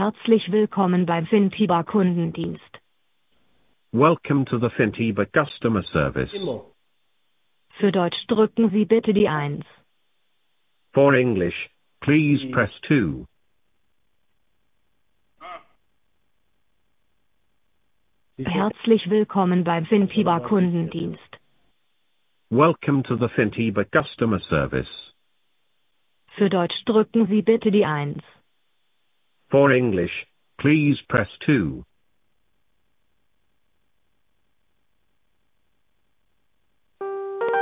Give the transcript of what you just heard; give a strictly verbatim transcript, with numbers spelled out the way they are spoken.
Herzlich willkommen beim Fintiba Kundendienst. Welcome to the Fintiba Customer Service. Für Deutsch drücken Sie bitte die eins. For English, please press two. Herzlich willkommen beim Fintiba Kundendienst. Welcome to the Fintiba Customer Service. Für Deutsch drücken Sie bitte die eins. For English, please press two.